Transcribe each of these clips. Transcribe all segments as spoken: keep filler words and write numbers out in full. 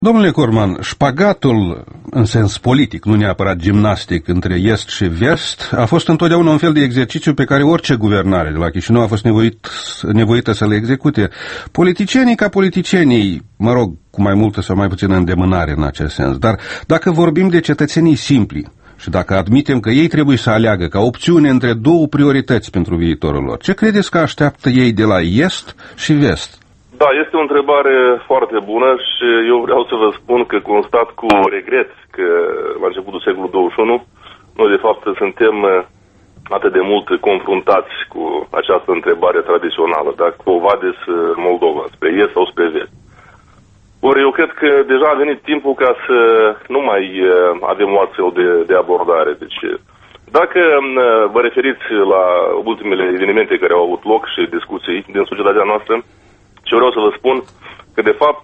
Domnule Corman, șpagatul în sens politic, nu neapărat gimnastic, între est și vest, a fost întotdeauna un fel de exercițiu pe care orice guvernare de la Chișinău a fost nevoit, nevoită să le execute. Politicienii ca politicienii, mă rog, cu mai multă sau mai puțină îndemânare în acest sens, dar dacă vorbim de cetățenii simpli și dacă admitem că ei trebuie să aleagă ca opțiune între două priorități pentru viitorul lor, ce credeți că așteaptă ei de la est și vest? Da, este o întrebare foarte bună și eu vreau să vă spun că constat cu regret că la începutul secolului douăzeci și unu noi de fapt suntem atât de mult confruntați cu această întrebare tradițională, dacă o Vadis Moldova, spre est sau spre vest. Ori eu cred că deja a venit timpul ca să nu mai avem o astfel de, de abordare. Deci, dacă vă referiți la ultimele evenimente care au avut loc și discuții din societatea noastră, și vreau să vă spun că, de fapt,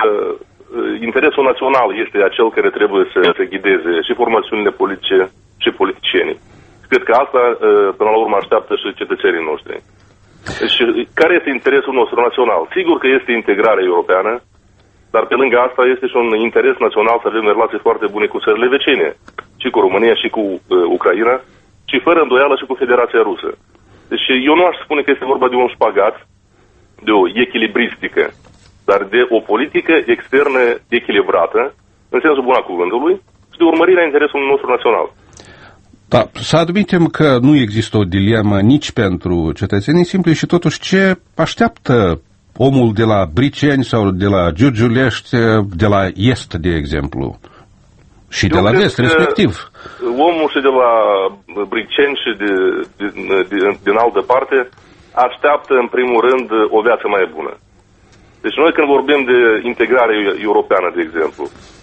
interesul național este acel care trebuie să se ghideze și formațiunile politice și politicienii. Cred că asta, până la urmă, așteaptă și cetățenii noștri. Și care este interesul nostru național? Sigur că este integrarea europeană, dar pe lângă asta este și un interes național să avem relații foarte bune cu țările vecine, și cu România, și cu uh, Ucraina, și fără îndoială și cu Federația Rusă. Deci eu nu aș spune că este vorba de un șpagat, de o echilibristică, dar de o politică externă echilibrată, în sensul bun al cuvântului, și de urmărirea interesului nostru național. Da, să admitem că nu există o dilemă nici pentru cetățenii simpli și totuși ce așteaptă omul de la Briceni sau de la Giurgiulești, de la est, de exemplu, și de Eu la vest, respectiv. Omul și de la Briceni și de, de, de, din altă parte așteaptă, în primul rând, o viață mai bună. Deci noi când vorbim de integrare europeană, de exemplu,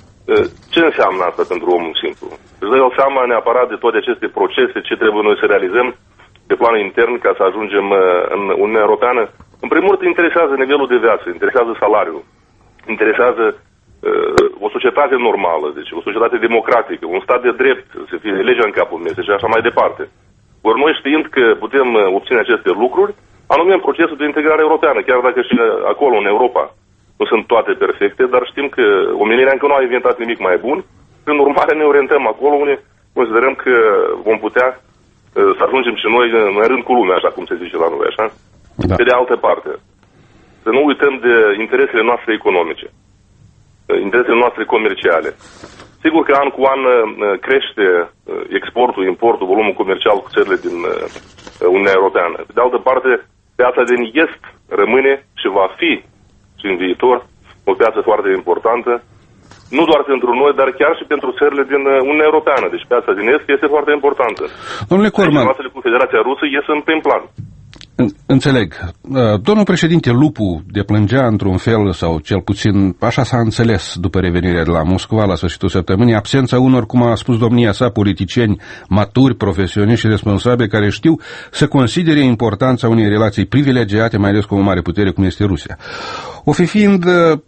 ce înseamnă asta pentru omul simplu? Își dă el seama neapărat de toate aceste procese, ce trebuie noi să realizăm pe plan intern ca să ajungem în Uniunea Europeană. În primul rând, interesează nivelul de viață, interesează salariul, interesează uh, o societate normală, deci o societate democratică, un stat de drept, să fie legea în capul meu și așa mai departe. Ori noi știind că putem obține aceste lucruri, anume în procesul de integrare europeană, chiar dacă și acolo, în Europa, nu sunt toate perfecte, dar știm că omenirea încă nu a inventat nimic mai bun, prin urmare ne orientăm acolo unde considerăm că vom putea uh, să ajungem și noi în rând cu lumea, așa cum se zice la noi, așa? Da. Pe de altă parte, să nu uităm de interesele noastre economice, interesele noastre comerciale. Sigur că an cu an crește exportul, importul, volumul comercial cu țările din Uniunea Europeană. Pe de altă parte, piața din est rămâne și va fi și în viitor o piață foarte importantă, nu doar pentru noi, dar chiar și pentru țările din Uniunea Europeană. Deci piața din est este foarte importantă. Domnule Corman, relațiile cu Federația Rusă ies în prim plan. Înțeleg. Domnul președinte Lupu deplângea într-un fel, sau cel puțin așa s-a înțeles după revenirea de la Moscova la sfârșitul săptămânii, absența unor, cum a spus domnia sa, politicieni maturi, profesioniști și responsabili care știu să considere importanța unei relații privilegiate, mai ales cu o mare putere cum este Rusia. O fi fiind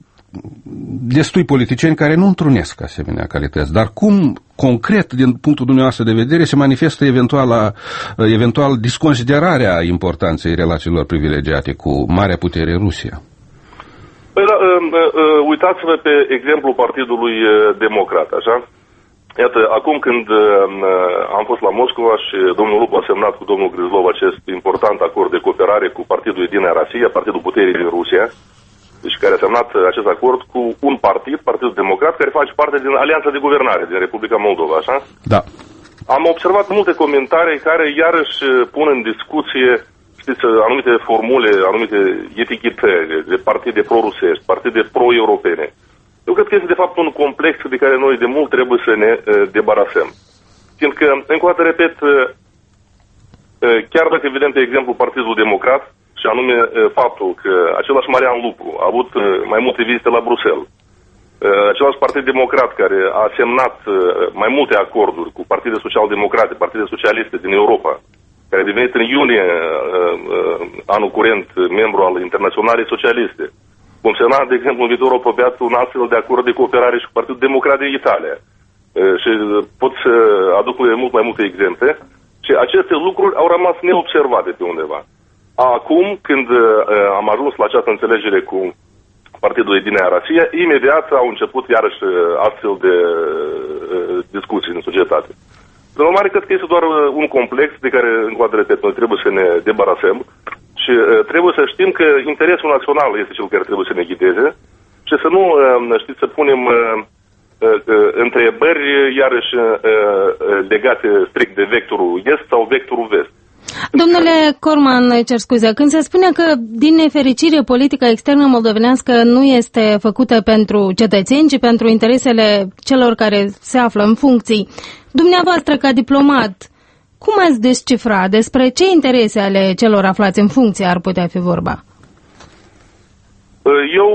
destui politicieni care nu întrunesc asemenea calități, dar cum concret, din punctul dumneavoastră de vedere, se manifestă eventual, eventual disconsiderarea importanței relațiilor privilegiate cu marea putere Rusia? Păi da, uitați-vă pe exemplu Partidului Democrat, așa? Iată, acum când am fost la Moscova și domnul Lupu a semnat cu domnul Grizlov acest important acord de cooperare cu Partidul Единая Россия, Partidul Puterii din Rusia, deci care a semnat acest acord cu un partid, Partidul Democrat, care face parte din Alianța de Guvernare din Republica Moldova, așa? Da. Am observat multe comentarii care iarăși pun în discuție, știți, anumite formule, anumite etichetări de partide pro-rusești, partide pro-europene. Eu cred că este de fapt un complex de care noi de mult trebuie să ne uh, debarasăm. Fiindcă, încă o dată repet, uh, chiar dacă vedem, de exemplu, Partidul Democrat, și anume faptul că același Marian Lupu a avut mai multe vizite la Bruxelles, același Partid Democrat care a semnat mai multe acorduri cu partide social-democrate, partide socialiste din Europa, care a devenit în iunie anul curent membru al Internaționalei Socialiste, cum semna, de exemplu, în viitor apropiat un astfel de acord de cooperare și cu Partidul Democrat din Italia. Și pot să aduc mult mai multe exemple. Și aceste lucruri au rămas neobservate pe undeva. Acum, când uh, am ajuns la această înțelegere cu Partidul Edinea Rasia, imediat au început iarăși astfel de discuții în societate. De urmare, cred că este doar un complex de care, încă o dată repet, noi trebuie să ne debarasăm și trebuie să știm că interesul național este cel care trebuie să ne ghideze și să nu, știți, să punem întrebări iarăși legate strict de vectorul est sau vectorul vest. Domnule Corman, cer scuze, când se spune că, din nefericire, politica externă moldovenească nu este făcută pentru cetățeni, ci pentru interesele celor care se află în funcții, dumneavoastră, ca diplomat, cum ați descifra despre ce interese ale celor aflați în funcție ar putea fi vorba? Eu,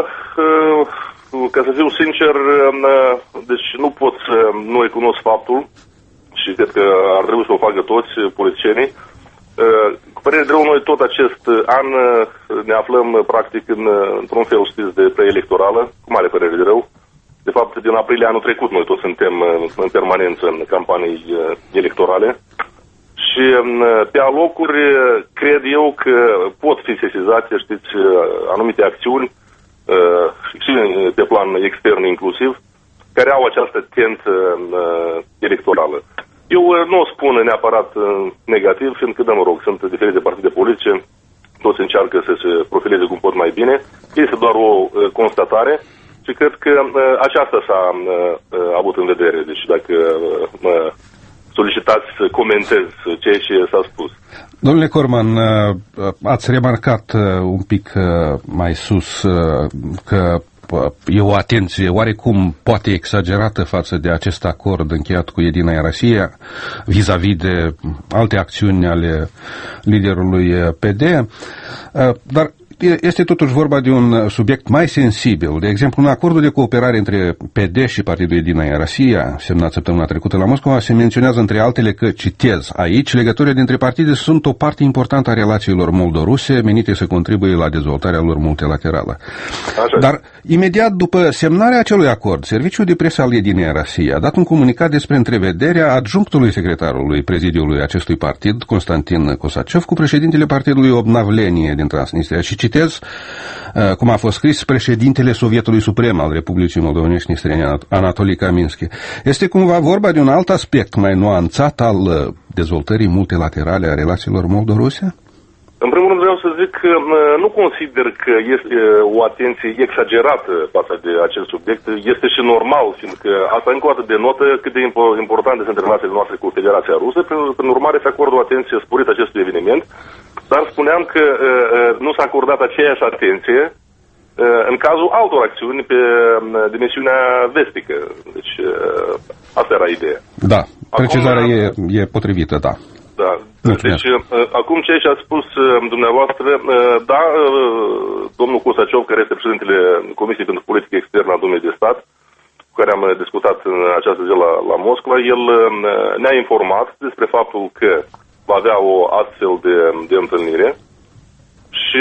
ca să fiu sincer, deci nu pot să nu recunosc faptul și cred că ar trebui să o facă toți politicienii. Cu părere de rău, noi tot acest an ne aflăm practic în, într-un fel, știți, de preelectorală, cu mare părere de rău. De fapt, din aprilie anul trecut noi toți suntem în permanență în campanii electorale și pe alocuri cred eu că pot fi sesizate, știți, anumite acțiuni și pe plan extern inclusiv, care au această tentă electorală. Eu nu o spun neapărat negativ, fiindcă, da, mă rog, sunt diferite partide politice, toți încearcă să se profileze cum pot mai bine. Este doar o constatare și cred că aceasta s-a avut în vedere. Deci dacă mă solicitați să comentez ceea ce s-a spus. Domnule Corman, ați remarcat un pic mai sus că e o atenție oarecum poate exagerată față de acest acord încheiat cu Edinea Rasia vis-a-vis de alte acțiuni ale liderului P D, dar este totuși vorba de un subiect mai sensibil. De exemplu, în acordul de cooperare între P D și Partidul Edinea Rasia, semnat săptămâna trecută la Moscova, se menționează între altele că, citez aici, legăturile dintre partide sunt o parte importantă a relațiilor moldo-ruse menite să contribuie la dezvoltarea lor multilaterală. Așa. Dar, imediat după semnarea acelui acord, Serviciul de Presă al Edinea Rasia a dat un comunicat despre întrevederea adjunctului secretarului prezidiului acestui partid, Constantin Kosaciov, cu președintele partidului Obnavlenie din Transnistria și citez, cum a fost scris, președintele Sovietului Suprem al Republicii Moldovenești Nistrene, Anatolii Kaminski. Este cumva vorba de un alt aspect mai nuanțat al dezvoltării multilaterale a relațiilor moldo-ruse? În primul rând vreau să zic că nu consider că este o atenție exagerată față de acest subiect. Este și normal, fiindcă asta încă o dată denotă cât de importante sunt relațiile noastre cu Federația Rusă. Prin urmare, se acordă o atenție sporită acestui eveniment. Dar spuneam că uh, nu s-a acordat aceeași atenție uh, în cazul altor acțiuni pe uh, dimensiunea vestică. Deci, uh, asta era ideea. Da, precizarea acum, e, e potrivită, da. Da. Deci, uh, acum ce a spus uh, dumneavoastră, uh, da, uh, domnul Kosaciov, care este președintele Comisiei pentru Politică Externă a Dumei de Stat, cu care am discutat în această zi la, la Moscova, el uh, ne-a informat despre faptul că va avea o astfel de, de întâlnire și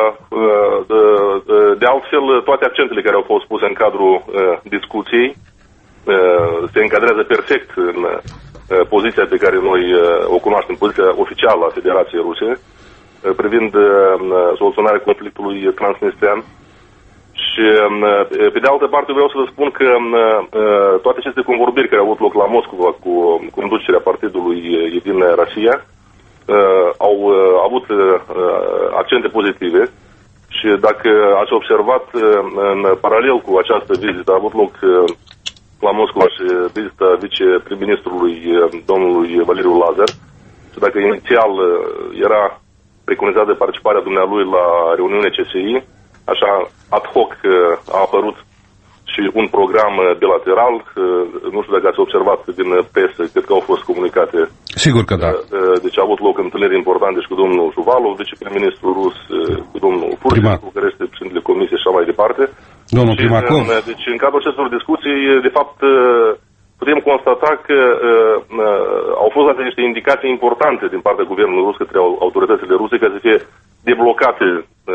de, de altfel toate accentele care au fost puse în cadrul discuției se încadrează perfect în poziția pe care noi o cunoaștem, poziția oficială a Federației Ruse privind soluționarea conflictului transnistrian. Și pe de altă parte vreau să vă spun că toate aceste convorbiri care au avut loc la Moscova cu conducerea partidului Edinea Rasia au avut accente pozitive și dacă ați observat, în paralel cu această vizită a avut loc la Moscova și vizita viceprim-ministrului domnului Valeriu Lazar și dacă inițial era preconizat de participarea dumnealui la reuniunea C S I, așa, ad hoc a apărut și un program bilateral. Nu știu dacă ați observat din presă, cred că au fost comunicate. Sigur că da. Deci a avut loc întâlniri importante și cu domnul Juvalov, viceprim-ministrul rus, cu domnul Furșescu, care este președintele Comisiei și așa mai departe. Domnul și, Primakov. Deci în cadrul acestor discuții, de fapt, putem constata că au fost date niște indicații importante din partea guvernului rus către autoritățile ruse ca să fie deblocate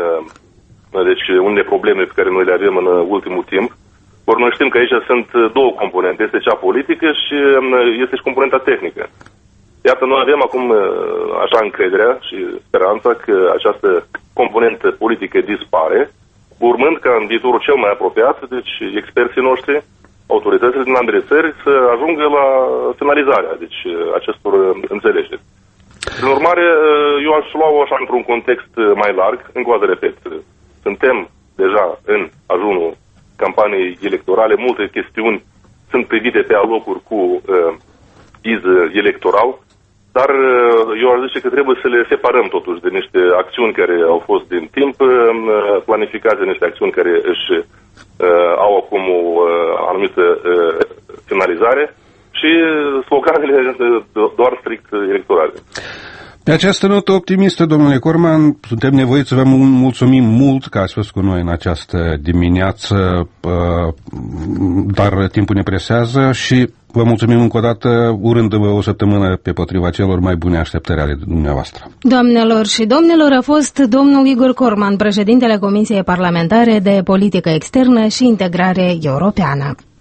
deci unele probleme pe care noi le avem în ultimul timp. Ori noi știm că aici sunt două componente. Este cea politică și este și componenta tehnică. Iată, noi avem acum așa încrederea și speranța că această componentă politică dispare. urmând ca în viitorul cel mai apropiat, deci experții noștri, autoritățile din ambele țări, să ajungă la finalizarea deci, acestor înțelegeri. Prin urmare, eu aș lua-o așa într-un context mai larg, încă o dată repet, suntem deja în ajunul campaniei electorale, multe chestiuni sunt privite pe alocuri cu uh, iz electoral, dar uh, eu aș zice că trebuie să le separăm totuși de niște acțiuni care au fost din timp uh, planificate, niște acțiuni care își uh, au acum o uh, anumită uh, finalizare și sloganele doar strict electorale. Pe această notă optimistă, domnule Corman, suntem nevoiți să vă mulțumim mult că ați fost cu noi în această dimineață, dar timpul ne presează și vă mulțumim încă o dată, urându-vă o săptămână pe potriva celor mai bune așteptări ale dumneavoastră. Doamnelor și domnilor, a fost domnul Igor Corman, președintele Comisiei Parlamentare de Politică Externă și Integrare Europeană.